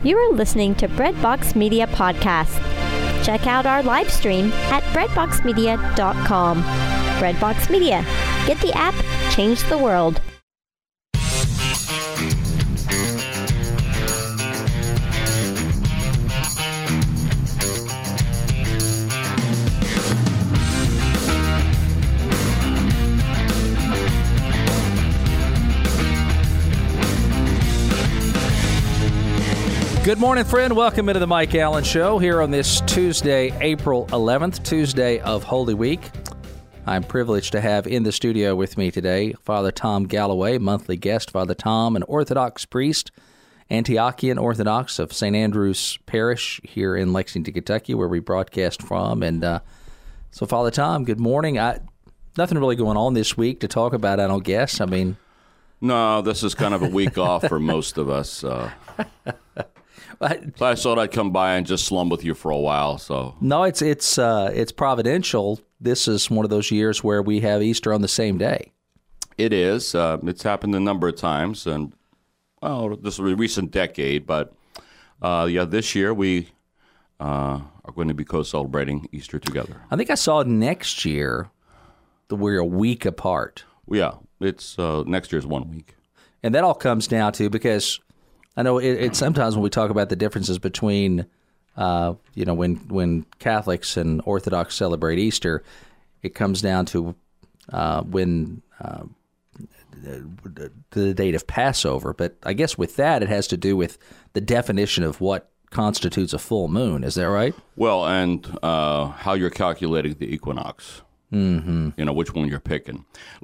You are listening to Breadbox Media Podcast. Check out our live stream at breadboxmedia.com. Breadbox Media. Get the app, change the world. Good morning, friend. Welcome into the Mike Allen Show here on this Tuesday, April 11th, Tuesday of Holy Week. I'm privileged to have in the studio with me today Father Tom Galloway, monthly guest. Father Tom, an Orthodox priest, Antiochian Orthodox of St. Andrew's Parish here in Lexington, Kentucky, where we broadcast from. And so, Father Tom, good morning. Nothing really going on this week to talk about, I don't guess. No, this is kind of a week off for most of us. But I thought I'd come by and just slum with you for a while. So no, it's providential. This is one of those years where we have Easter on the same day. It is. It's happened a number of times, and this is a recent decade. But this year we are going to be co-celebrating Easter together. I think I saw next year that we're a week apart. Yeah, it's next year's 1 week, and that all comes down to because. I know it's sometimes when we talk about the differences between, when Catholics and Orthodox celebrate Easter, it comes down to when the date of Passover. But I guess with that, it has to do with the definition of what constitutes a full moon. Is that right? Well, and how you're calculating the equinox. Mm-hmm. Which one you're picking.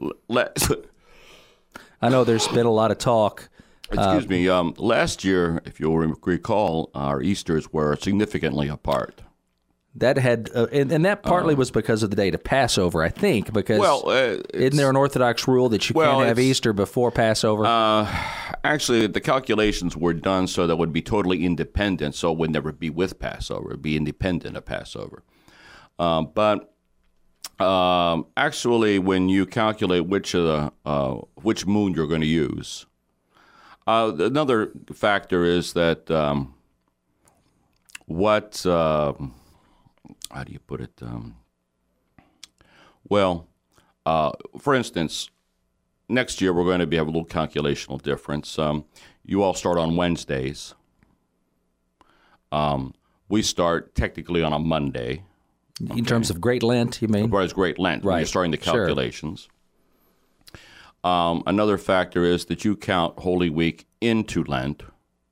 I know there's been a lot of talk. Excuse me. Last year, if you'll recall, our Easters were significantly apart. That had, and that partly was because of the date of Passover, I think. Because isn't there an Orthodox rule that you can't have Easter before Passover? Actually, the calculations were done so that it would be totally independent, so it would never be with Passover. It would be independent of Passover. But actually, when you calculate which moon you're going to use. Another factor is that how do you put it? For instance, next year we're going to have a little calculational difference. You all start on Wednesdays. We start technically on a Monday. In terms of Great Lent, you mean? Whereas Great Lent, right. When you're starting the calculations. Sure. Another factor is that you count Holy Week into Lent,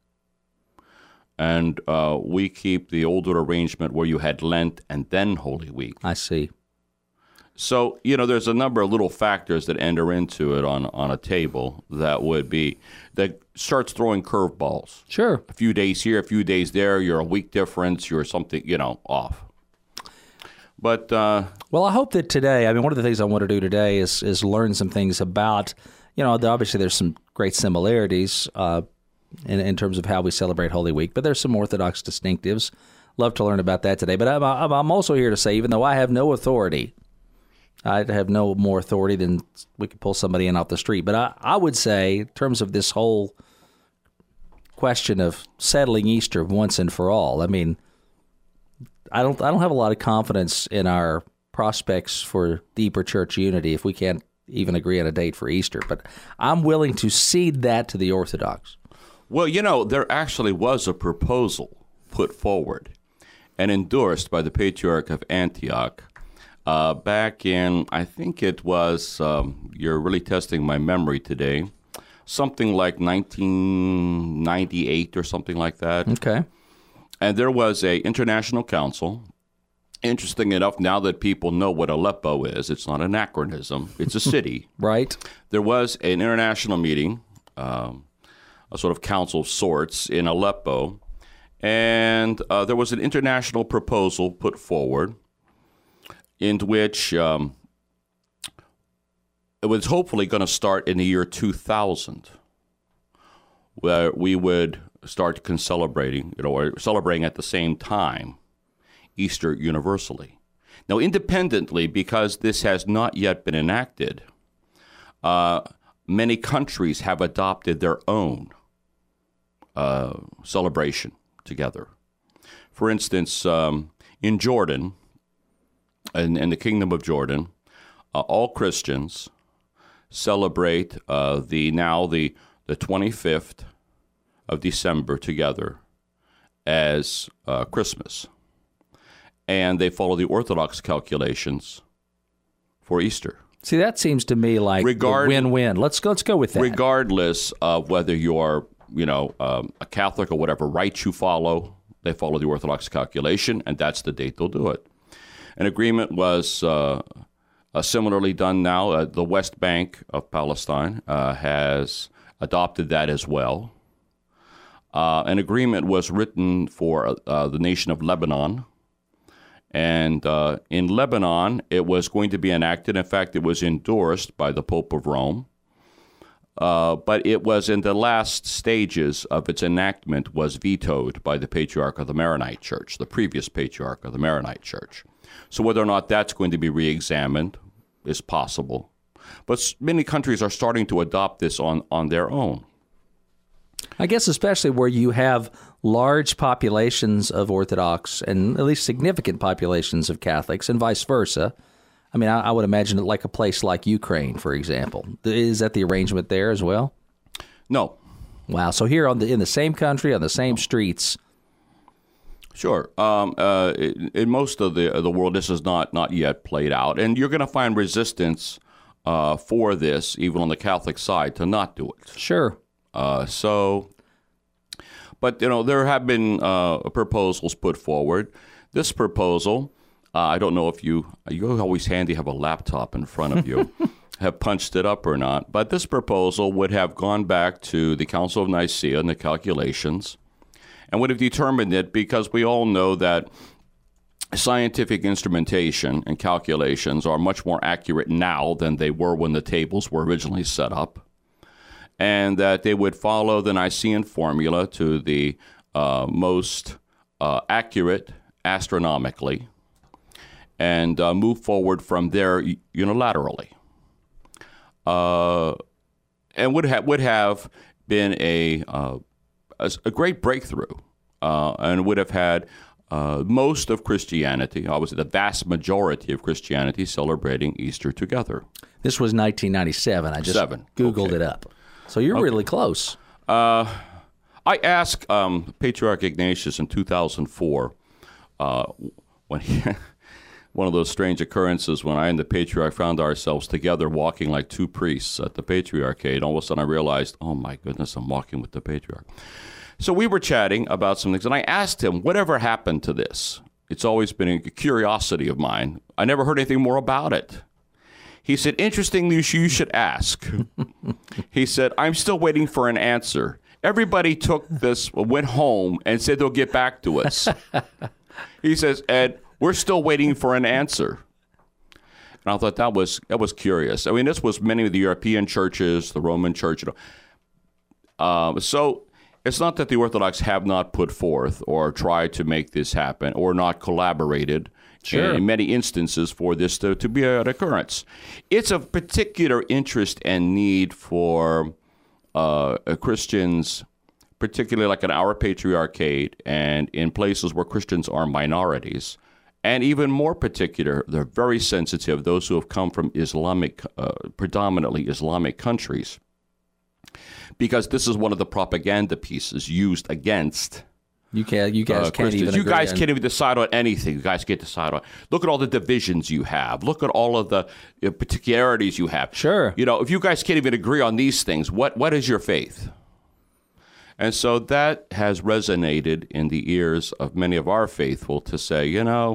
and we keep the older arrangement where you had Lent and then Holy Week. I see. So, there's a number of little factors that enter into it on a table that starts throwing curveballs. Sure. A few days here, a few days there, you're a week difference, you're something, off. But well, I hope that today, one of the things I want to do today is learn some things about, obviously there's some great similarities in terms of how we celebrate Holy Week, but there's some Orthodox distinctives. Love to learn about that today. But I'm also here to say, even though I have no authority, I have no more authority than we could pull somebody in off the street. But I would say, in terms of this whole question of settling Easter once and for all, I don't have a lot of confidence in our prospects for deeper church unity if we can't even agree on a date for Easter. But I'm willing to cede that to the Orthodox. Well, there actually was a proposal put forward and endorsed by the Patriarch of Antioch back in, I think it was, you're really testing my memory today, something like 1998 or something like that. Okay. And there was an international council. Interesting enough, now that people know what Aleppo is, it's not an anachronism. It's a city. Right. There was an international meeting, a sort of council of sorts in Aleppo, and there was an international proposal put forward in which it was hopefully going to start in the year 2000, where we would start celebrating, or celebrating at the same time, Easter universally. Now, independently, because this has not yet been enacted, many countries have adopted their own celebration together. For instance, in Jordan, in the Kingdom of Jordan, all Christians celebrate the 25th of December together as Christmas, and they follow the Orthodox calculations for Easter. See, that seems to me like the win-win. Let's go with that. Regardless of whether you're, a Catholic or whatever rites you follow, they follow the Orthodox calculation, and that's the date they'll do it. An agreement was similarly done now. The West Bank of Palestine has adopted that as well. An agreement was written for the nation of Lebanon. And in Lebanon, it was going to be enacted. In fact, it was endorsed by the Pope of Rome. But it was in the last stages of its enactment was vetoed by the Patriarch of the Maronite Church, the previous Patriarch of the Maronite Church. So whether or not that's going to be reexamined is possible. But many countries are starting to adopt this on their own. I guess especially where you have large populations of Orthodox and at least significant populations of Catholics and vice versa. I mean, I would imagine it like a place like Ukraine, for example. Is that the arrangement there as well? No. Wow. So here in the same country, on the same streets. Sure. In most of the world, this is not yet played out. And you're going to find resistance for this, even on the Catholic side, to not do it. Sure. But there have been proposals put forward. This proposal, I don't know if you're always handy, have a laptop in front of you, have punched it up or not. But this proposal would have gone back to the Council of Nicaea and the calculations, and would have determined it, because we all know that scientific instrumentation and calculations are much more accurate now than they were when the tables were originally set up, and that they would follow the Nicene formula to the most accurate astronomically, and move forward from there unilaterally, and would have been a great breakthrough, and would have had most of Christianity, obviously the vast majority of Christianity, celebrating Easter together. This was 1997. I just Googled it up. So you're really close. I asked Patriarch Ignatius in 2004, when one of those strange occurrences when I and the Patriarch found ourselves together walking like two priests at the Patriarchate. All of a sudden I realized, oh my goodness, I'm walking with the Patriarch. So we were chatting about some things, and I asked him, whatever happened to this? It's always been a curiosity of mine. I never heard anything more about it. He said, interestingly, you should ask. He said, I'm still waiting for an answer. Everybody took this, went home, and said they'll get back to us. He says, Ed, we're still waiting for an answer. And I thought that was curious. I mean, this was many of the European churches, the Roman Church. So it's not that the Orthodox have not put forth or tried to make this happen or not collaborated. Sure. In many instances for this to be an occurrence. It's of particular interest and need for Christians, particularly like in our Patriarchate and in places where Christians are minorities. And even more particular, they're very sensitive, those who have come from predominantly Islamic countries. Because this is one of the propaganda pieces used agast You guys can't even. You guys can't even decide on anything. You guys can't decide on. Look at all the divisions you have. Look at all of the particularities you have. Sure. If you guys can't even agree on these things, what is your faith? And so that has resonated in the ears of many of our faithful to say,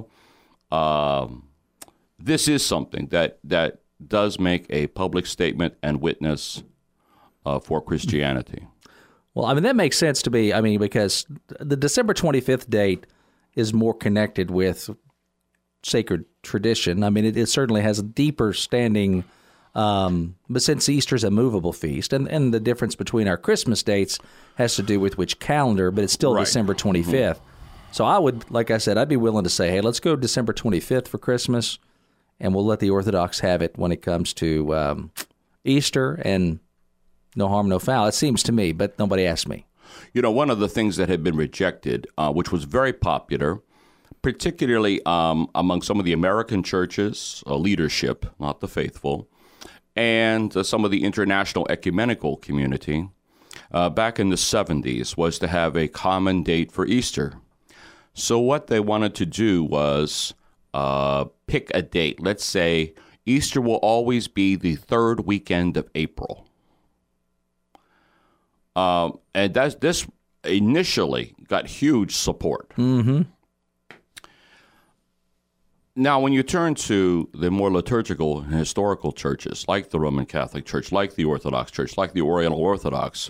this is something that does make a public statement and witness for Christianity. Well, I mean, that makes sense to me. I mean, because the December 25th date is more connected with sacred tradition. I mean, it certainly has a deeper standing, but since Easter's a movable feast, and the difference between our Christmas dates has to do with which calendar, but it's still right. December 25th. Mm-hmm. So I would, like I said, I'd be willing to say, hey, let's go December 25th for Christmas, and we'll let the Orthodox have it when it comes to Easter, and no harm, no foul, it seems to me, but nobody asked me. You know, one of the things that had been rejected, which was very popular, particularly among some of the American churches, leadership, not the faithful, and some of the international ecumenical community, back in the 70s, was to have a common date for Easter. So what they wanted to do was pick a date. Let's say Easter will always be the third weekend of April. And this initially got huge support. Mm-hmm. Now, when you turn to the more liturgical and historical churches, like the Roman Catholic Church, like the Orthodox Church, like the Oriental Orthodox,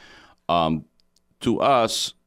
to us,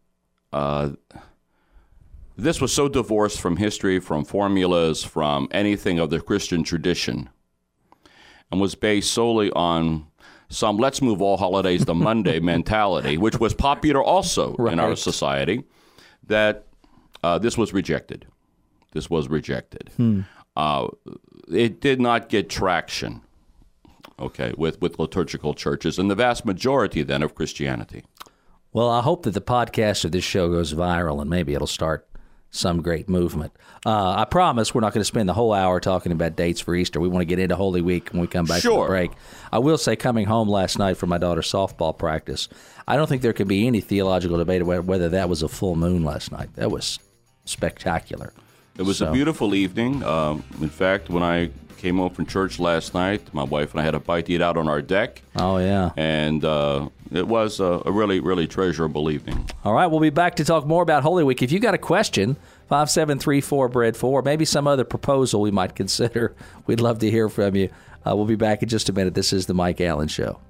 this was so divorced from history, from formulas, from anything of the Christian tradition, and was based solely on some let's move all holidays to Monday mentality, which was popular also in our society, that this was rejected. This was rejected. It did not get traction, with liturgical churches and the vast majority then of Christianity. Well, I hope that the podcast of this show goes viral and maybe it'll start some great movement. I promise we're not going to spend the whole hour talking about dates for Easter. We want to get into Holy Week when we come back from the break. I will say, coming home last night from my daughter's softball practice, I don't think there can be any theological debate about whether that was a full moon last night. That was spectacular. It was a beautiful evening. In fact, when I came home from church last night, my wife and I had a bite to eat out on our deck. Oh, yeah. And it was a really, really treasurable evening. All right, we'll be back to talk more about Holy Week. If you got a question, 5734-BREAD4, maybe some other proposal we might consider, we'd love to hear from you. We'll be back in just a minute. This is The Mike Allen Show.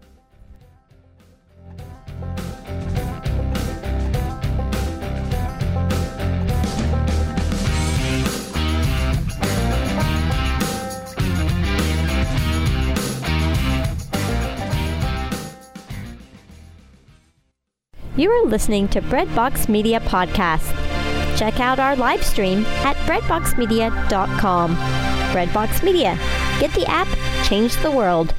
You are listening to Breadbox Media Podcast. Check out our live stream at breadboxmedia.com. Breadbox Media. Get the app, change the world.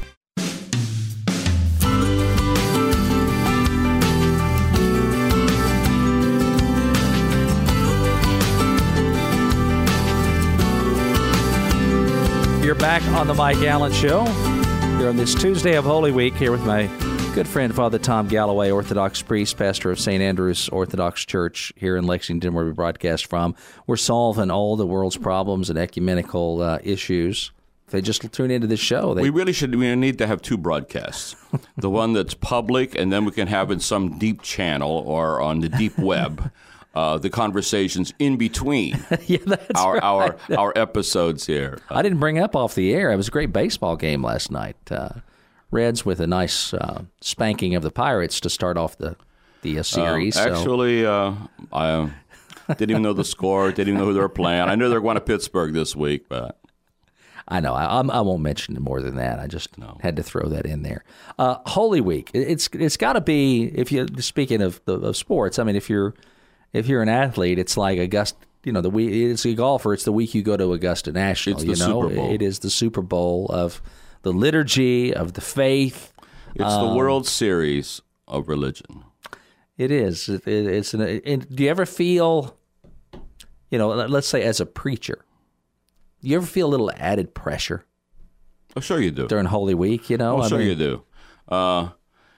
You're back on the Mike Allen Show. Here on this Tuesday of Holy Week, here with my good friend, Father Tom Galloway, Orthodox priest, pastor of St. Andrew's Orthodox Church here in Lexington, where we broadcast from. We're solving all the world's problems and ecumenical issues. If they just tune into this show, we need to have two broadcasts. The one that's public, and then we can have in some deep channel or on the deep web the conversations in between our episodes here. I didn't bring up off the air. It was a great baseball game last night. Reds with a nice spanking of the Pirates to start off the series. Actually, I didn't even know the score, didn't even know who they were playing. I knew they were going to Pittsburgh this week, but I know I won't mention it more than that. I just had to throw that in there. Holy Week, it's got to be. If you speaking of sports, I mean, if you're an athlete, it's like Augusta. You know, it's a golfer. It's the week you go to Augusta National. It's the Super Bowl. It is the Super Bowl of the liturgy, of the faith. It's the World Series of religion. It is. Do you ever feel, let's say as a preacher, do you ever feel a little added pressure? Oh, sure you do. During Holy Week, Oh, sure you do. I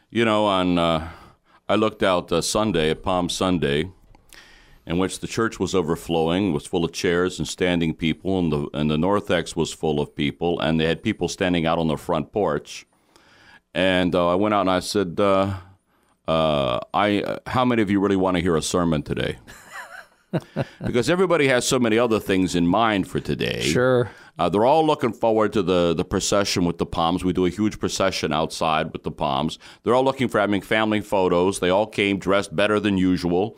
looked out Sunday, at Palm Sunday, in which the church was overflowing, was full of chairs and standing people, and the narthex was full of people, and they had people standing out on the front porch. And I went out and I said, how many of you really want to hear a sermon today? Because everybody has so many other things in mind for today. Sure. They're all looking forward to the procession with the palms. We do a huge procession outside with the palms. They're all looking for having family photos. They all came dressed better than usual.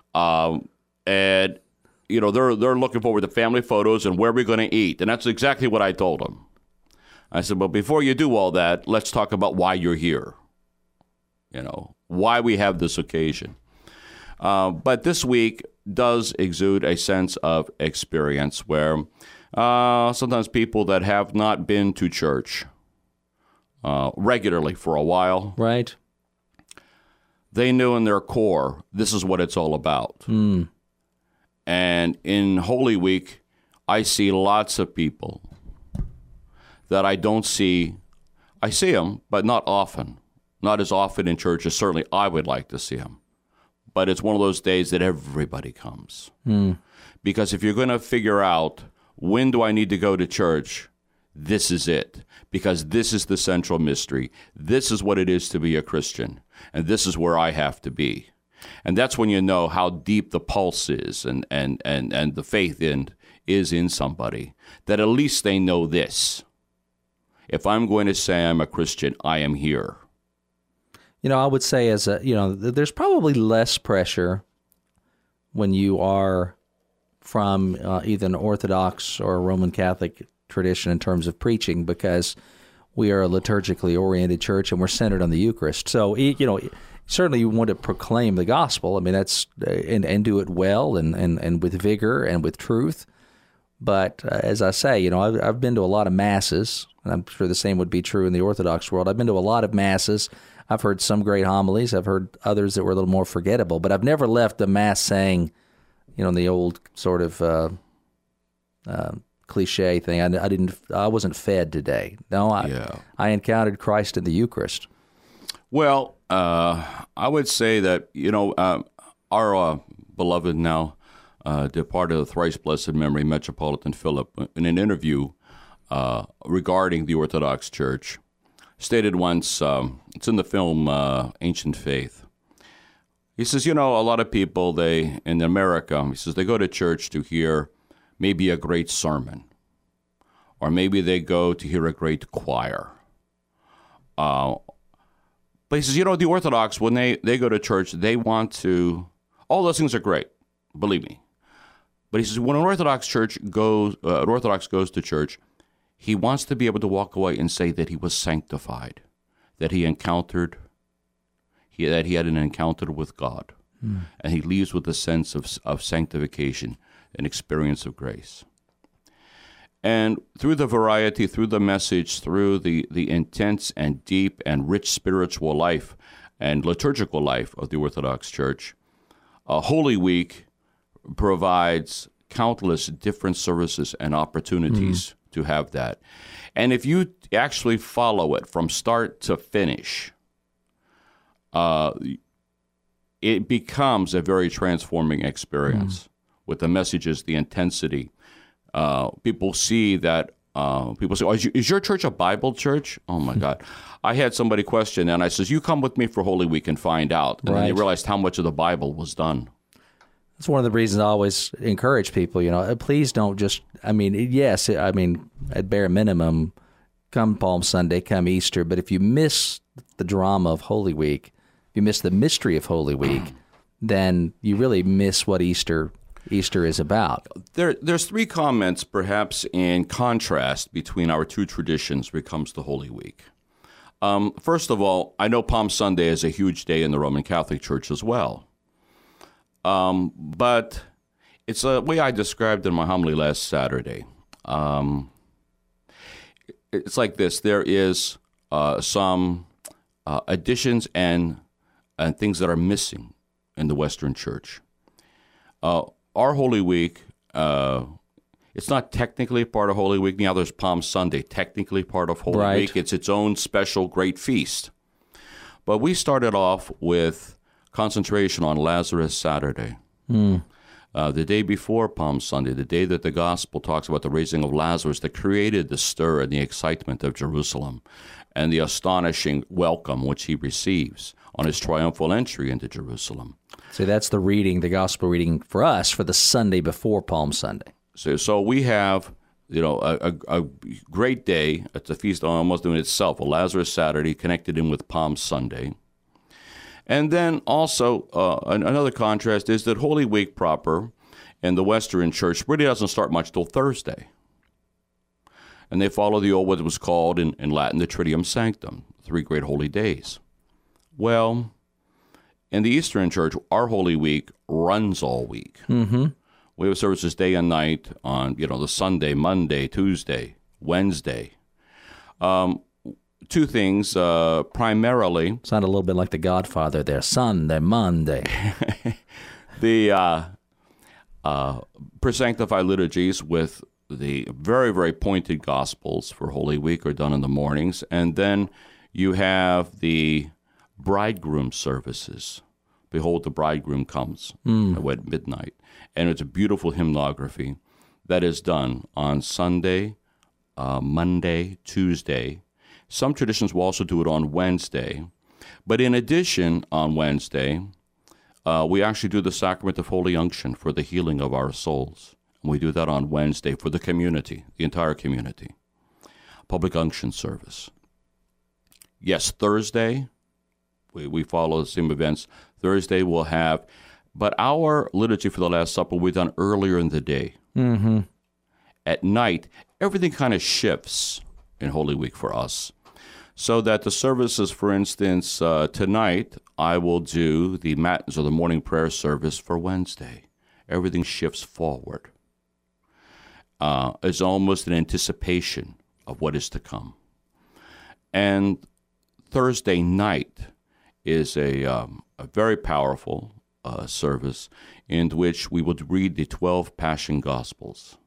And they're looking forward to family photos and where we're going to eat. And that's exactly what I told them. I said, but before you do all that, let's talk about why you're here. Why we have this occasion. But this week does exude a sense of experience where sometimes people that have not been to church regularly for a while, right, they knew in their core, this is what it's all about. And in Holy Week, I see lots of people that I don't see. I see them, but not often. Not as often in church as certainly I would like to see them. But it's one of those days that everybody comes. Because if you're going to figure out, when do I need to go to church, this is it. Because this is the central mystery. This is what it is to be a Christian. And this is where I have to be. And that's when you know how deep the pulse is and the faith is in somebody. That at least they know this. If I'm going to say I'm a Christian, I am here. I would say there's probably less pressure when you are from either an Orthodox or a Roman Catholic tradition in terms of preaching, because we are a liturgically oriented church and we're centered on the Eucharist. So, certainly you want to proclaim the gospel. I mean, that's and do it well and with vigor and with truth. But as I say, I've been to a lot of masses, and I'm sure the same would be true in the Orthodox world. I've been to a lot of masses. I've heard some great homilies. I've heard others that were a little more forgettable. But I've never left a mass saying, the old sort of cliche thing. I wasn't fed today. No, I encountered Christ in the Eucharist. Well, I would say that our beloved now departed of thrice blessed memory, Metropolitan Philip, in an interview regarding the Orthodox Church, stated once, it's in the film Ancient Faith. He says, a lot of people, in America, he says, they go to church to hear maybe a great sermon, or maybe they go to hear a great choir. But he says, the Orthodox, when they go to church, they want to, all those things are great, believe me. But he says, when an Orthodox goes to church, he wants to be able to walk away and say that he was sanctified, that he had an encounter with God, and he leaves with a sense of sanctification, an experience of grace. And through the variety, through the message, through the intense and deep and rich spiritual life and liturgical life of the Orthodox Church, Holy Week provides countless different services and opportunities to have that. And if you actually follow it from start to finish, it becomes a very transforming experience with the messages, the intensity. People see that, people say, is your church a Bible church? Oh, my God. I had somebody question, and I says, you come with me for Holy Week and find out. And then they realized how much of the Bible was done. That's one of the reasons I always encourage people, please don't just, yes, at bare minimum, come Palm Sunday, come Easter, but if you miss the drama of Holy Week, if you miss the mystery of Holy Week, then you really miss what Easter is about. There's three comments, perhaps, in contrast between our two traditions when it comes to Holy Week. First of all, I know Palm Sunday is a huge day in the Roman Catholic Church as well. But it's a way I described in my homily last Saturday. It's like this. There is some additions and things that are missing in the Western Church. Our Holy Week, it's not technically part of Holy Week. Now there's Palm Sunday, technically part of Holy Week. It's its own special great feast. But we started off with concentration on Lazarus Saturday, the day before Palm Sunday, the day that the Gospel talks about the raising of Lazarus, that created the stir and the excitement of Jerusalem and the astonishing welcome which he receives on his triumphal entry into Jerusalem. So that's the reading, the Gospel reading for us for the Sunday before Palm Sunday. So we have, a great day. It's a feast almost in itself, a Lazarus Saturday connected in with Palm Sunday. And then also another contrast is that Holy Week proper in the Western Church really doesn't start much till Thursday. And they follow the old, what was called in Latin, the Triduum Sanctum, 3 great holy days. Well, in the Eastern Church, our Holy Week runs all week. We have services day and night on, the Sunday, Monday, Tuesday, Wednesday. two things, primarily. Sound a little bit like The Godfather there. Sunday, Monday. The Presanctified liturgies with the very, very pointed Gospels for Holy Week are done in the mornings. And then you have the bridegroom services. Behold, the bridegroom comes at midnight. And it's a beautiful hymnography that is done on Sunday, Monday, Tuesday. Some traditions will also do it on Wednesday. But in addition, on Wednesday, we actually do the sacrament of Holy Unction for the healing of our souls. And we do that on Wednesday for the community, the entire community. Public unction service. Yes, Thursday, we follow the same events. Thursday we'll have, but our liturgy for the Last Supper we've done earlier in the day. Mm-hmm. At night, everything kind of shifts in Holy Week for us. So that the services, for instance, tonight, I will do the matins or the morning prayer service for Wednesday. Everything shifts forward. It's almost an anticipation of what is to come. And Thursday night is a very powerful service in which we will read the 12 Passion Gospels.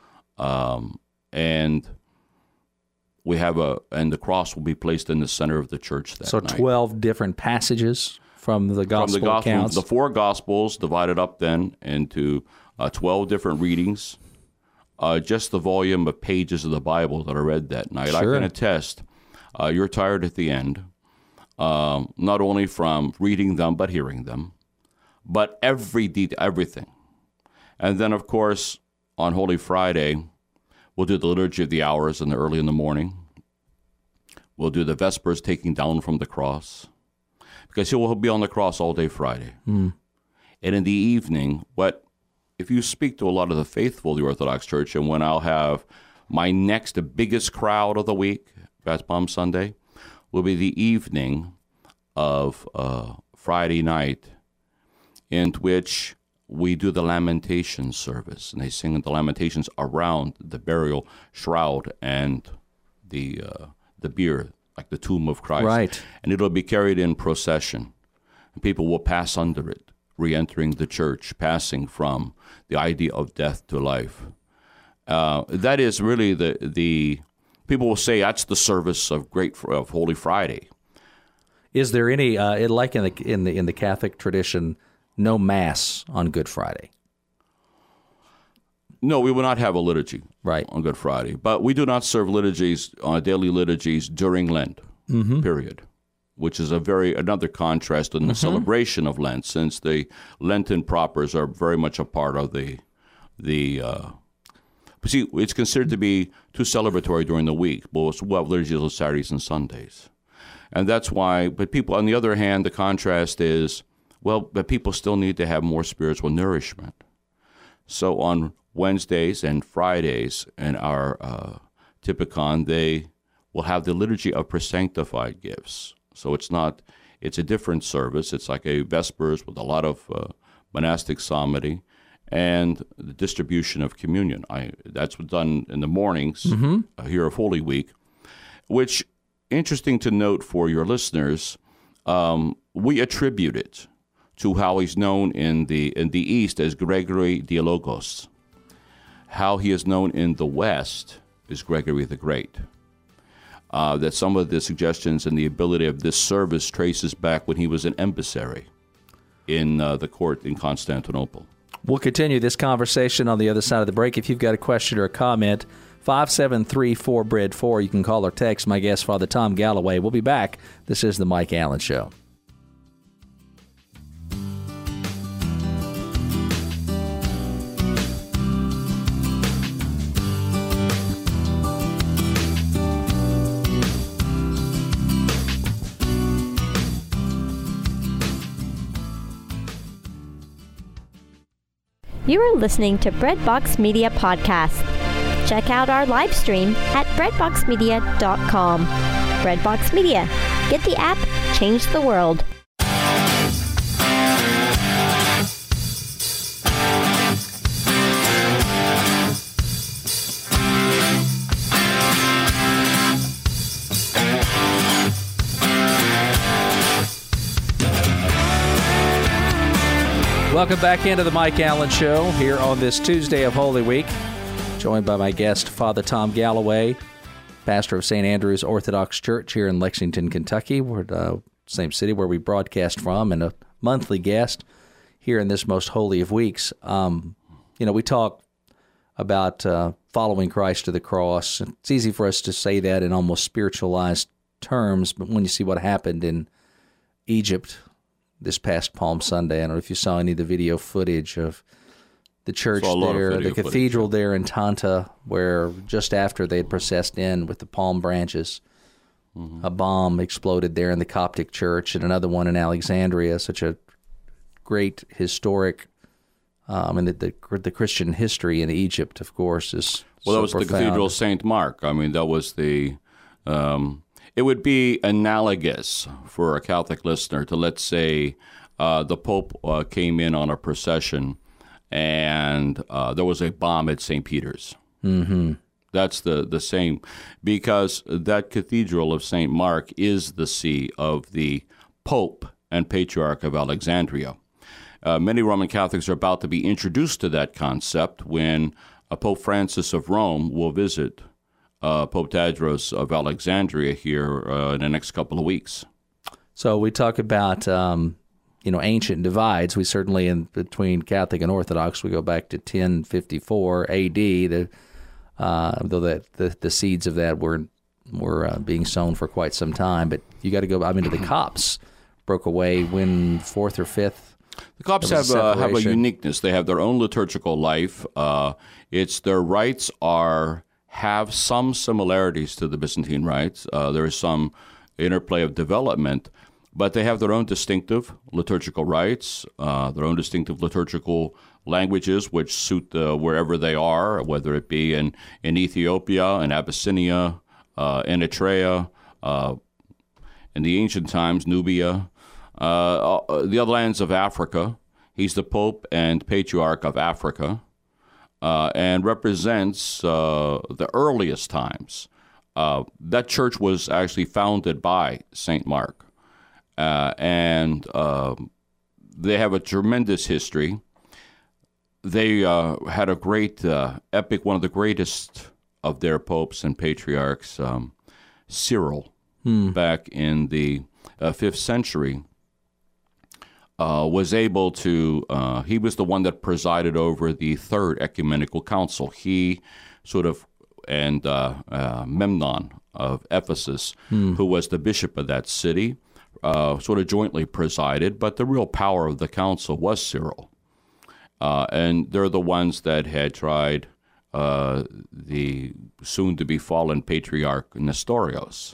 And we have and the cross will be placed in the center of the church that night. So 12 different passages from the Gospel accounts? The four Gospels divided up then into 12 different readings. Just the volume of pages of the Bible that are read that night. Sure. I can attest, you're tired at the end, not only from reading them, but hearing them, but everything. And then, of course, on Holy Friday, we'll do the Liturgy of the Hours early in the morning. We'll do the Vespers taking down from the cross, because he will be on the cross all day Friday. And in the evening, if you speak to a lot of the faithful of the Orthodox Church, and when I'll have my the biggest crowd of the week, that's Palm Sunday, will be the evening of Friday night, in which we do the lamentation service, and they sing the lamentations around the burial shroud and the bier, like the tomb of Christ. Right. And it'll be carried in procession, and people will pass under it, re-entering the church, passing from the idea of death to life. That is really the people will say that's the service of Holy Friday. Is there any like in the Catholic tradition, no Mass on Good Friday? No, we will not have a liturgy on Good Friday, but we do not serve liturgies, daily liturgies during Lent. Period. Which is another contrast in the celebration of Lent, since the Lenten propers are very much a part of see, it's considered to be too celebratory during the week. We'll have liturgies on Saturdays and Sundays. And that's why, but people, on the other hand, the contrast is, but people still need to have more spiritual nourishment. So on Wednesdays and Fridays in our Typicon, they will have the liturgy of presanctified gifts. So it's a different service. It's like a Vespers with a lot of monastic psalmody and the distribution of communion. That's done in the mornings here of Holy Week, which, interesting to note for your listeners, we attribute it to how he's known in the East as Gregory Dialogos. How he is known in the West is Gregory the Great. That some of the suggestions and the ability of this service traces back when he was an emissary in the court in Constantinople. We'll continue this conversation on the other side of the break. If you've got a question or a comment, 573-4BREAD4. You can call or text my guest, Father Tom Galloway. We'll be back. This is The Mike Allen Show. You are listening to Breadbox Media Podcast. Check out our live stream at breadboxmedia.com. Breadbox Media. Get the app, change the world. Welcome back into the Mike Allen Show here on this Tuesday of Holy Week. Joined by my guest, Father Tom Galloway, pastor of St. Andrew's Orthodox Church here in Lexington, Kentucky. We're the same city where we broadcast from, and a monthly guest here in this most holy of weeks. We talk about following Christ to the cross. It's easy for us to say that in almost spiritualized terms, but when you see what happened in Egypt this past Palm Sunday, I don't know if you saw any of the video footage of the church there, the cathedral there in Tanta, where just after they had processed in with the palm branches, a bomb exploded there in the Coptic church, and another one in Alexandria, such a great historic, the Christian history in Egypt, of course, is that was profound. The Cathedral of St. Mark. I mean, that was the... it would be analogous for a Catholic listener to, let's say, the Pope came in on a procession and there was a bomb at St. Peter's. Mm-hmm. That's the same, because that Cathedral of St. Mark is the see of the Pope and Patriarch of Alexandria. Many Roman Catholics are about to be introduced to that concept when Pope Francis of Rome will visit Pope Tadros of Alexandria here in the next couple of weeks. So we talk about ancient divides. We certainly, in between Catholic and Orthodox, we go back to 1054 A.D. Though the seeds of that were being sown for quite some time. But you got to go. To the Copts broke away when 4th or 5th. The Copts have a uniqueness. They have their own liturgical life. Their rites have some similarities to the Byzantine rites. There is some interplay of development, but they have their own distinctive liturgical rites, their own distinctive liturgical languages, which suit wherever they are, whether it be in Ethiopia, in Abyssinia, in Eritrea, in the ancient times, Nubia, the other lands of Africa. He's the Pope and Patriarch of Africa. And represents the earliest times. That church was actually founded by St. Mark. And they have a tremendous history. They had a great epic, one of the greatest of their popes and patriarchs, Cyril, back in the 5th century. Was able to, he was the one that presided over the Third Ecumenical Council. He and Memnon of Ephesus, who was the bishop of that city, jointly presided, but the real power of the council was Cyril. And they're the ones that had tried the soon-to-be fallen Patriarch Nestorios.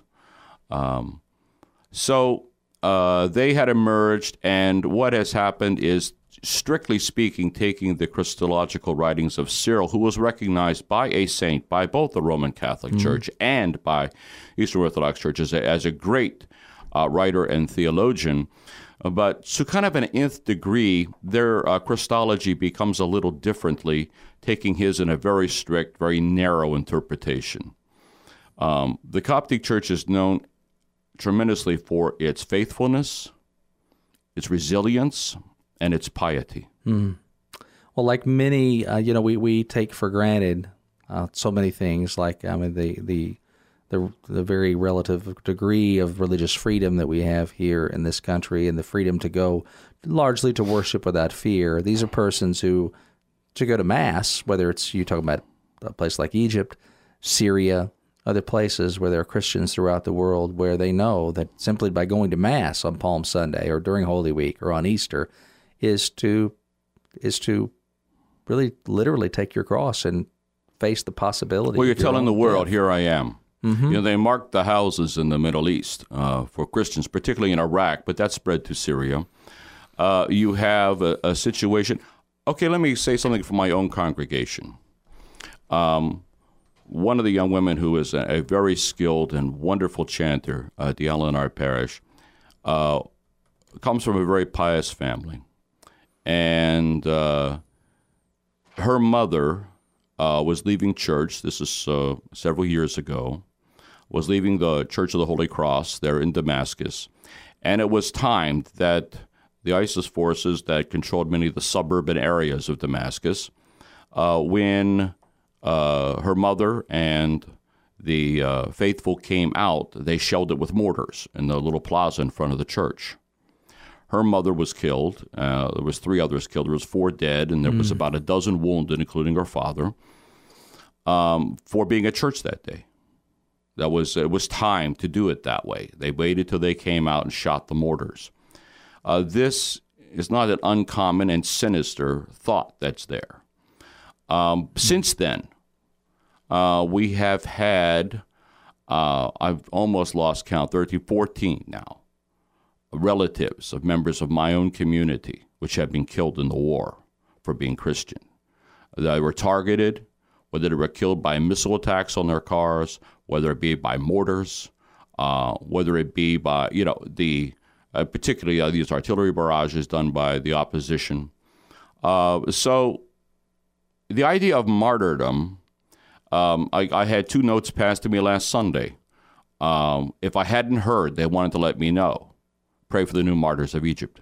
They had emerged, and what has happened is, strictly speaking, taking the Christological writings of Cyril, who was recognized by a saint, by both the Roman Catholic Church and by Eastern Orthodox Church as a great writer and theologian. But to kind of an nth degree, their Christology becomes a little differently, taking his in a very strict, very narrow interpretation. The Coptic Church is known tremendously for its faithfulness, its resilience, and its piety. Well, like many, we take for granted so many things, like the very relative degree of religious freedom that we have here in this country, and the freedom to go largely to worship without fear. These are persons who, to go to Mass, whether it's you talking about a place like Egypt, Syria, other places where there are Christians throughout the world, where they know that simply by going to Mass on Palm Sunday or during Holy Week or on Easter is to really literally take your cross and face the possibility. Well, you're telling the world, here I am. Mm-hmm. They marked the houses in the Middle East for Christians, particularly in Iraq, but that spread to Syria. You have a situation. Okay, let me say something from my own congregation. One of the young women who is a very skilled and wonderful chanter at the Al-Anar Parish comes from a very pious family. And her mother was leaving church, this is several years ago, was leaving the Church of the Holy Cross there in Damascus. And it was timed that the ISIS forces that controlled many of the suburban areas of Damascus, when her mother and the faithful came out, they shelled it with mortars in the little plaza in front of the church. Her mother was killed. There was 3 others killed. There was 4 dead, and there was about a dozen wounded, including her father, for being at church that day. It was time to do it that way. They waited till they came out and shot the mortars. This is not an uncommon and sinister thought that's there. Since then, we have had, I've almost lost count, 14 now, relatives of members of my own community which have been killed in the war for being Christian. They were targeted, whether they were killed by missile attacks on their cars, whether it be by mortars, whether it be by, particularly these artillery barrages done by the opposition. So the idea of martyrdom, I had 2 notes passed to me last Sunday. If I hadn't heard, they wanted to let me know. Pray for the new martyrs of Egypt.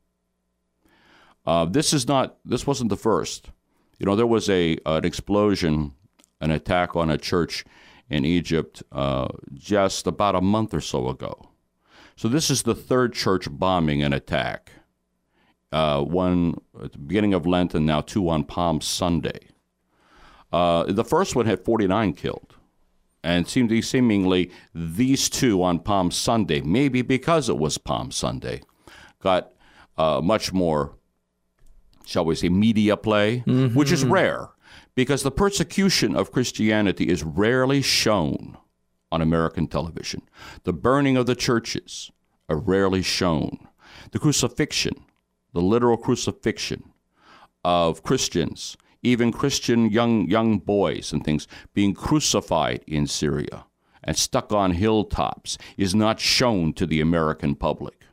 This wasn't the first. There was an explosion, an attack on a church in Egypt just about a month or so ago. So this is the 3rd church bombing and attack. One at the beginning of Lent and now 2 on Palm Sunday. The first one had 49 killed. And seemingly these 2 on Palm Sunday, maybe because it was Palm Sunday, got much more, shall we say, media play, which is rare, because the persecution of Christianity is rarely shown on American television. The burning of the churches are rarely shown. The crucifixion, the literal crucifixion of Christians, even Christian young boys and things being crucified in Syria and stuck on hilltops is not shown to the American public.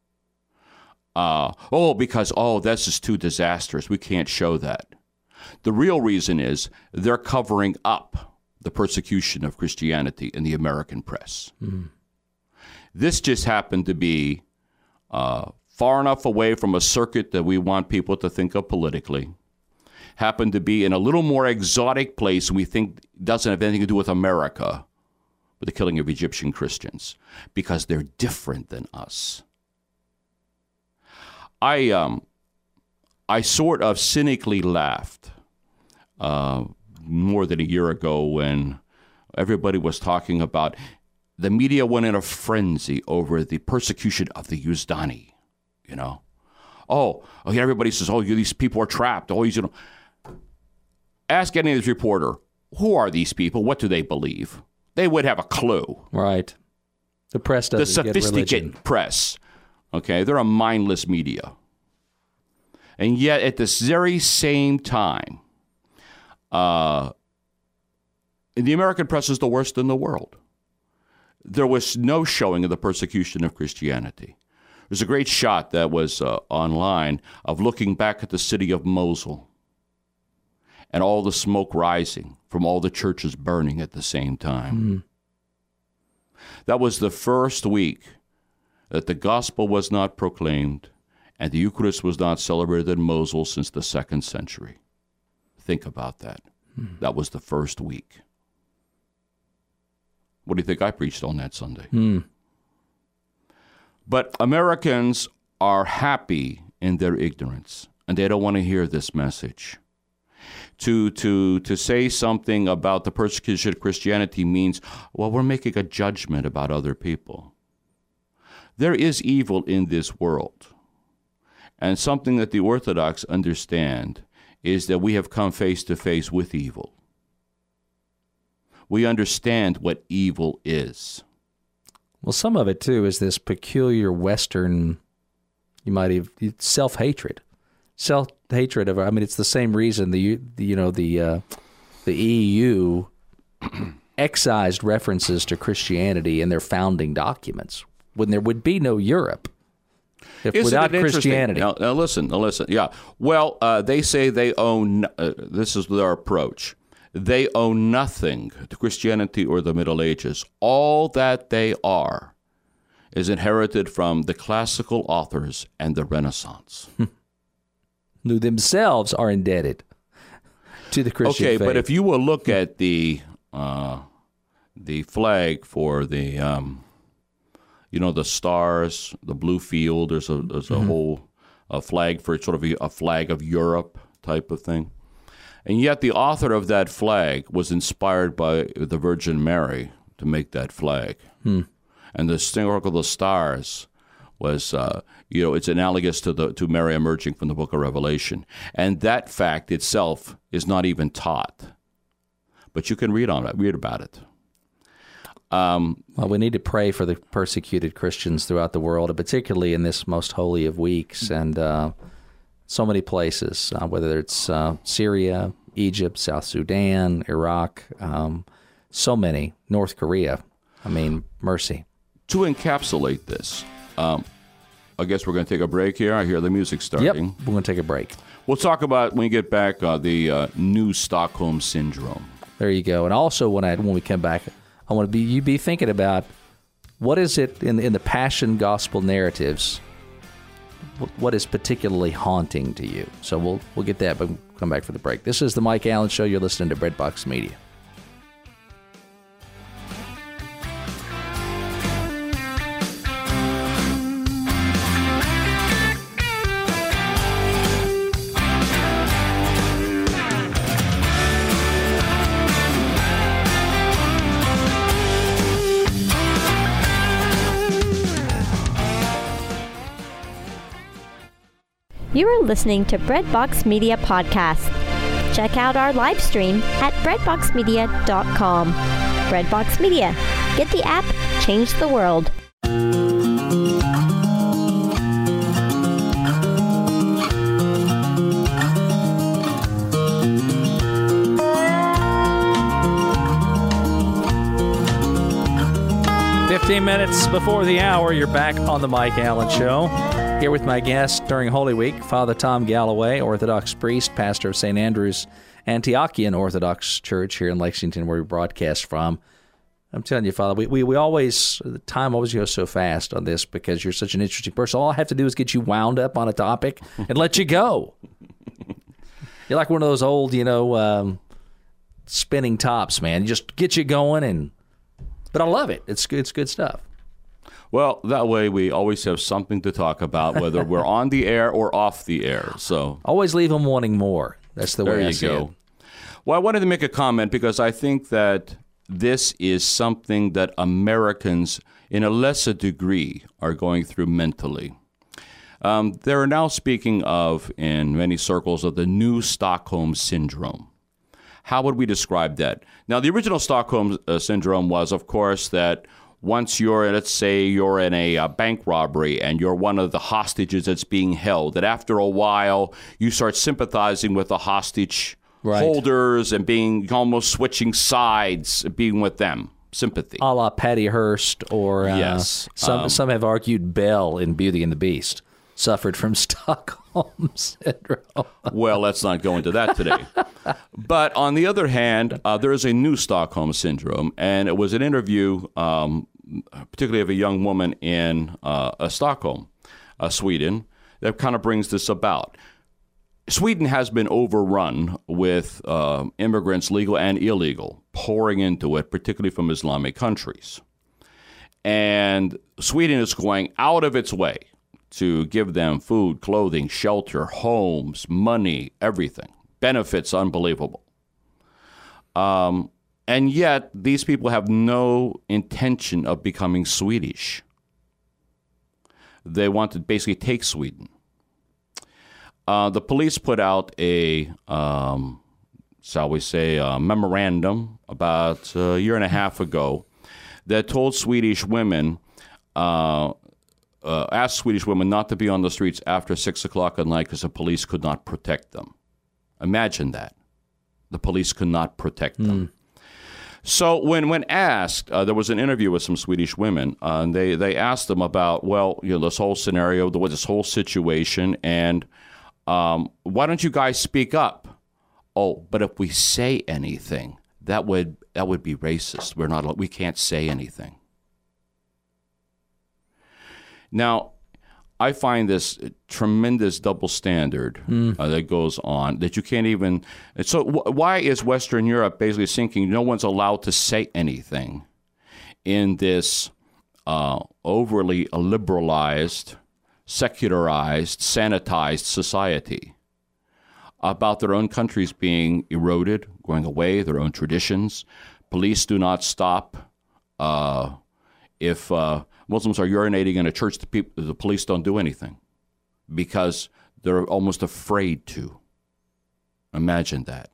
Because this is too disastrous. We can't show that. The real reason is they're covering up the persecution of Christianity in the American press. This just happened to be far enough away from a circuit that we want people to think of politically. Happened to be in a little more exotic place we think doesn't have anything to do with America, with the killing of Egyptian Christians, because they're different than us. I sort of cynically laughed more than a year ago when everybody was talking about the media went in a frenzy over the persecution of the Yuzdani, everybody says, these people are trapped. Ask any of this reporter, who are these people? What do they believe? They would have a clue. Right. The press doesn't get religion. The sophisticated press, they're a mindless media. And yet at this very same time, the American press is the worst in the world. There was no showing of the persecution of Christianity. There's a great shot that was online of looking back at the city of Mosul and all the smoke rising from all the churches burning at the same time. That was the first week that the gospel was not proclaimed and the Eucharist was not celebrated in Mosul since the 2nd century. Think about that. That was the first week. What do you think I preached on that Sunday? But Americans are happy in their ignorance, and they don't want to hear this message. To say something about the persecution of Christianity means, we're making a judgment about other people. There is evil in this world. And something that the Orthodox understand is that we have come face to face with evil. We understand what evil is. Well, some of it, too, is this peculiar Western, self-hatred. Self-hatred of, it's the same reason the EU excised references to Christianity in their founding documents when there would be no Europe without Christianity. Now listen. Yeah. Well, they say they own, this is their approach. They owe nothing to Christianity or the Middle Ages. All that they are is inherited from the classical authors and the Renaissance. Who themselves are indebted to the Christian faith. Okay, but if you will look at the flag for the the stars, the blue field. There's a whole flag for sort of a flag of Europe type of thing, and yet the author of that flag was inspired by the Virgin Mary to make that flag. And the circle of the stars was, it's analogous to Mary emerging from the Book of Revelation, and that fact itself is not even taught, but you can read about it. Well, we need to pray for the persecuted Christians throughout the world, and particularly in this most holy of weeks, and so many places, whether it's Syria, Egypt, South Sudan, Iraq, so many, North Korea. I mean, mercy. To encapsulate this, I guess we're going to take a break here. I hear the music starting. Yep, we're going to take a break. We'll talk about, when we get back, the new Stockholm Syndrome. There you go. And also, when we come back, I want you be thinking about what is it in the Passion Gospel narratives, what is particularly haunting to you. So we'll get that, but we'll come back for the break. This is the Mike Allen Show. You're listening to Breadbox Media. You are listening to Breadbox Media Podcast. Check out our live stream at breadboxmedia.com. Breadbox Media. Get the app, change the world. Minutes before the hour, you're back on the Mike Allen Show. Here with my guest during Holy Week, Father Tom Galloway, Orthodox priest, pastor of St. Andrew's Antiochian Orthodox Church here in Lexington, where we broadcast from. I'm telling you, Father, we always, the time always goes so fast on this because you're such an interesting person. All I have to do is get you wound up on a topic and let you go. You're like one of those old, spinning tops, man. You just get you going, but I love it. It's good stuff. Well, that way we always have something to talk about, whether we're on the air or off the air. So always leave them wanting more. That's the way I see it. Well, I wanted to make a comment because I think that this is something that Americans, in a lesser degree, are going through mentally. They are now speaking of, in many circles, of the new Stockholm Syndrome. How would we describe that? Now, the original Stockholm Syndrome was, of course, that once let's say you're in a bank robbery and you're one of the hostages that's being held, that after a while you start sympathizing with the hostage holders and being almost switching sides, being with them. Sympathy. A la Patty Hearst or yes. Some have argued Belle in Beauty and the Beast suffered from Stockholm Syndrome. Well, let's not go into that today. But on the other hand, there is a new Stockholm Syndrome, and it was an interview, particularly of a young woman in Stockholm, Sweden, that kind of brings this about. Sweden has been overrun with immigrants, legal and illegal, pouring into it, particularly from Islamic countries. And Sweden is going out of its way to give them food, clothing, shelter, homes, money, everything. Benefits unbelievable. And yet, these people have no intention of becoming Swedish. They want to basically take Sweden. The police put out a, shall we say, a memorandum about a year and a half ago that told Swedish women, asked Swedish women not to be on the streets after 6 o'clock at night because the police could not protect them. Imagine that. The police could not protect them. So when asked, there was an interview with some Swedish women, and they asked them about, this whole scenario, this whole situation, and why don't you guys speak up? Oh, but if we say anything, that would be racist. We can't say anything. Now, I find this tremendous double standard that goes on that you can't even. So, why is Western Europe basically thinking no one's allowed to say anything in this overly liberalized, secularized, sanitized society about their own countries being eroded, going away, their own traditions? Police do not stop if Muslims are urinating in a church. The police don't do anything because they're almost afraid to. Imagine that.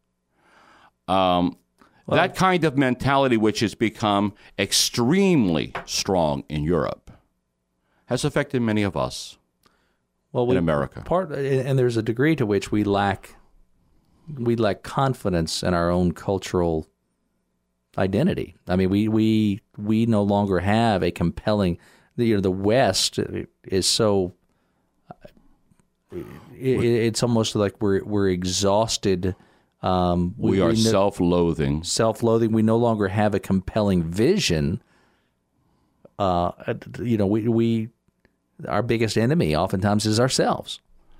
That kind of mentality, which has become extremely strong in Europe, has affected many of us in America. And there's a degree to which we lack confidence in our own cultural identity. I mean, we no longer have a compelling. The West is so. It's almost like we're exhausted. We are self-loathing. Self-loathing. We no longer have a compelling vision. Our biggest enemy oftentimes is ourselves.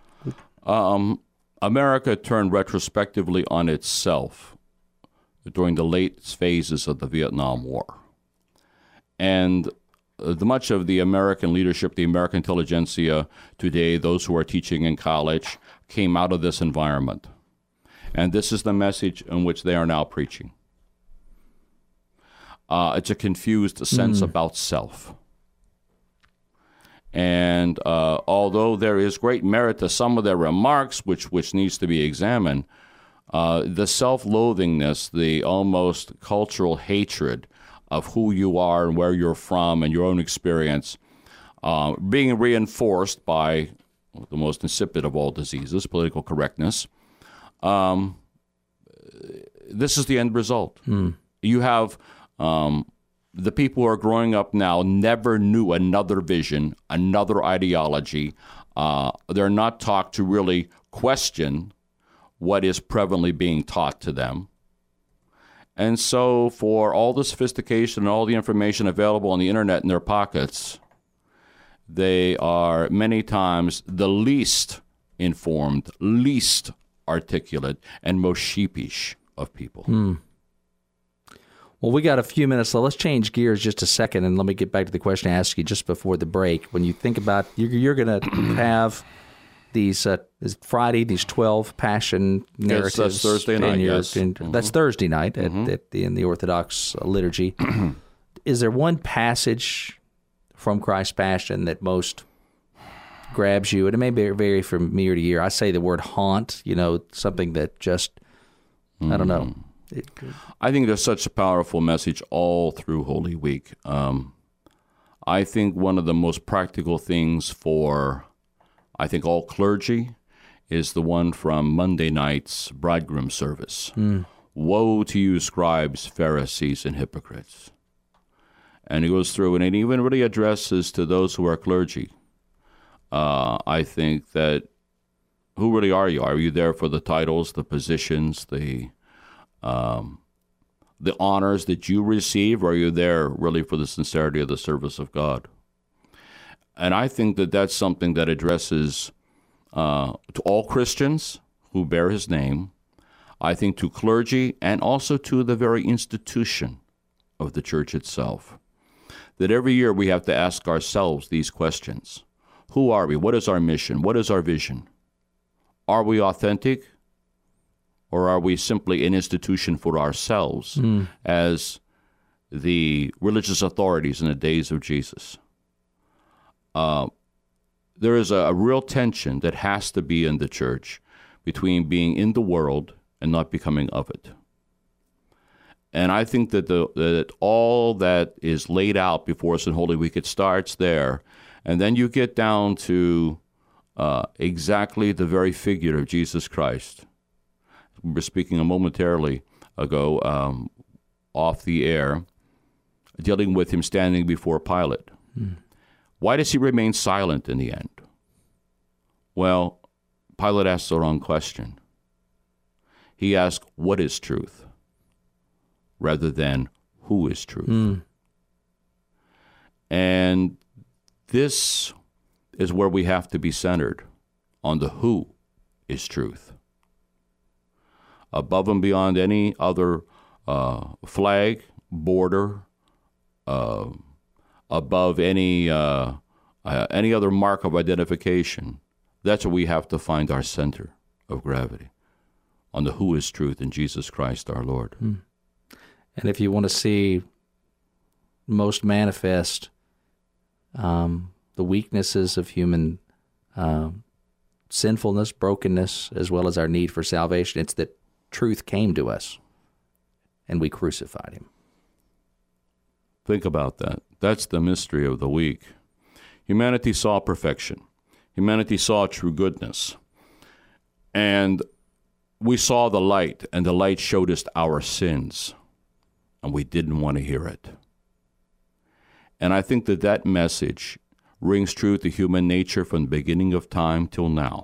America turned retrospectively on itself during the late phases of the Vietnam War. And much of the American leadership, the American intelligentsia today, those who are teaching in college, came out of this environment. And this is the message in which they are now preaching. It's a confused sense about self. And although there is great merit to some of their remarks, which needs to be examined, the self-loathingness, the almost cultural hatred of who you are and where you're from and your own experience, being reinforced by the most insipid of all diseases, political correctness, this is the end result. You have the people who are growing up now never knew another vision, another ideology. They're not taught to really question what is prevalently being taught to them. And so for all the sophistication and all the information available on the internet in their pockets, they are many times the least informed, least articulate, and most sheepish of people. Well, we got a few minutes, so let's change gears just a second, and let me get back to the question I asked you just before the break. When you think about, you're going to have these Friday, these 12 passion narratives. Yes, that's Thursday night, That's Thursday night in the Orthodox liturgy. Is there one passage from Christ's Passion that most grabs you? And it may vary from year to year. I say the word haunt, something that just, I don't know. I think there's such a powerful message all through Holy Week. I think one of the most practical things for, I think, all clergy is the one from Monday night's bridegroom service. Woe to you, scribes, Pharisees, and hypocrites. And he goes through, and it even really addresses to those who are clergy. I think that, who really are you? Are you there for the titles, the positions, the honors that you receive, or are you there really for the sincerity of the service of God? And I think that that's something that addresses to all Christians who bear his name, I think to clergy, and also to the very institution of the church itself. That every year we have to ask ourselves these questions. Who are we? What is our mission? What is our vision? Are we authentic? Or are we simply an institution for ourselves as the religious authorities in the days of Jesus? There is a real tension that has to be in the church between being in the world and not becoming of it. And I think that that all that is laid out before us in Holy Week, it starts there. And then you get down to exactly the very figure of Jesus Christ. We were speaking momentarily ago off the air, dealing with him standing before Pilate. Why does he remain silent in the end? Well, Pilate asked the wrong question. He asked, what is truth? Rather than, who is truth? And This is where we have to be centered on the who is truth. Above and beyond any other flag, border, above any other mark of identification, that's where we have to find our center of gravity, on the who is truth in Jesus Christ our Lord. And if you want to see most manifest the weaknesses of human sinfulness, brokenness, as well as our need for salvation, it's that truth came to us and we crucified him. Think about that. That's the mystery of the week. Humanity saw perfection. Humanity saw true goodness. And we saw the light, and the light showed us our sins, and we didn't want to hear it. And I think that message rings true to human nature from the beginning of time till now.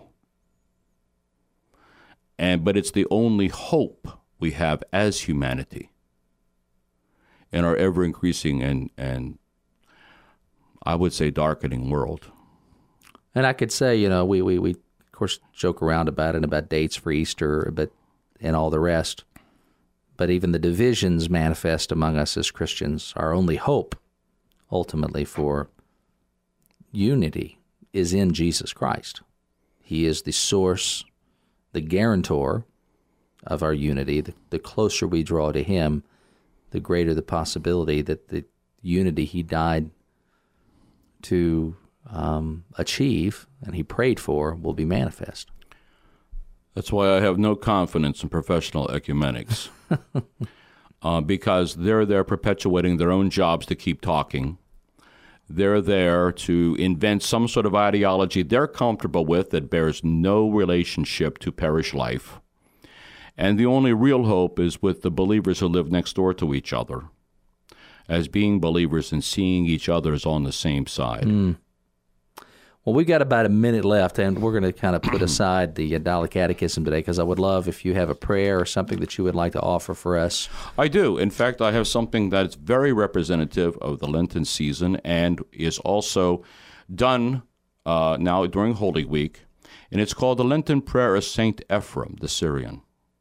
But it's the only hope we have as humanity in our ever-increasing and I would say darkening world. And I could say, we of course joke around about it, about dates for Easter, and all the rest. But even the divisions manifest among us as Christians. Our only hope, ultimately, for unity is in Jesus Christ. He is the source, the guarantor of our unity. The closer we draw to him, the greater the possibility that the unity he died to achieve and he prayed for will be manifest. That's why I have no confidence in professional ecumenics, because they're there perpetuating their own jobs to keep talking. They're there to invent some sort of ideology they're comfortable with that bears no relationship to parish life. And the only real hope is with the believers who live next door to each other, as being believers and seeing each other as on the same side. Well, we've got about a minute left, and we're going to kind of put aside the Dial Catechism today, because I would love if you have a prayer or something that you would like to offer for us. I do. In fact, I have something that's very representative of the Lenten season and is also done now during Holy Week, and it's called the Lenten Prayer of St. Ephrem the Syrian.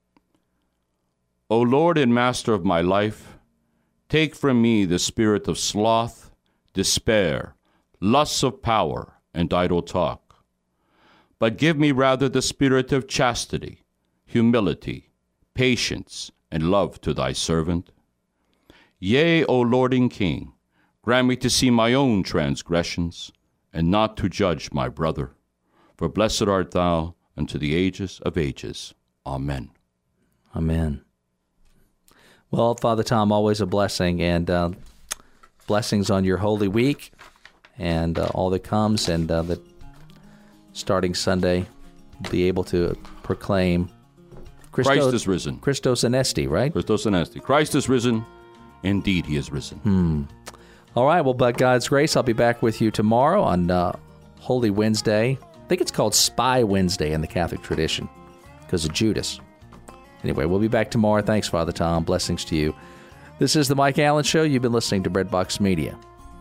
O Lord and Master of my life, take from me the spirit of sloth, despair, lusts of power, and idle talk, but give me rather the spirit of chastity, humility, patience, and love to thy servant. Yea, O Lord and King, grant me to see my own transgressions, and not to judge my brother. For blessed art thou unto the ages of ages. Amen. Amen. Well, Father Tom, always a blessing, and blessings on your Holy Week and all that comes, and that starting Sunday, be able to proclaim Christ is risen. Christos Anesti, right? Christos Anesti. Christ is risen. Indeed, he is risen. All right. Well, by God's grace, I'll be back with you tomorrow on Holy Wednesday. I think it's called Spy Wednesday in the Catholic tradition because of Judas. Anyway, we'll be back tomorrow. Thanks, Father Tom. Blessings to you. This is the Mike Allen Show. You've been listening to Breadbox Media.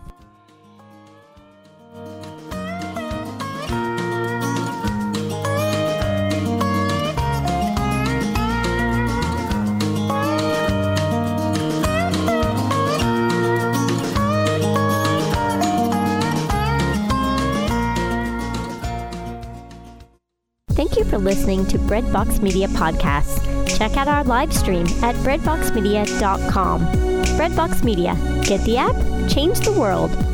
Thank you for listening to Breadbox Media Podcast. Check out our live stream at breadboxmedia.com. Breadbox Media. Get the app, change the world.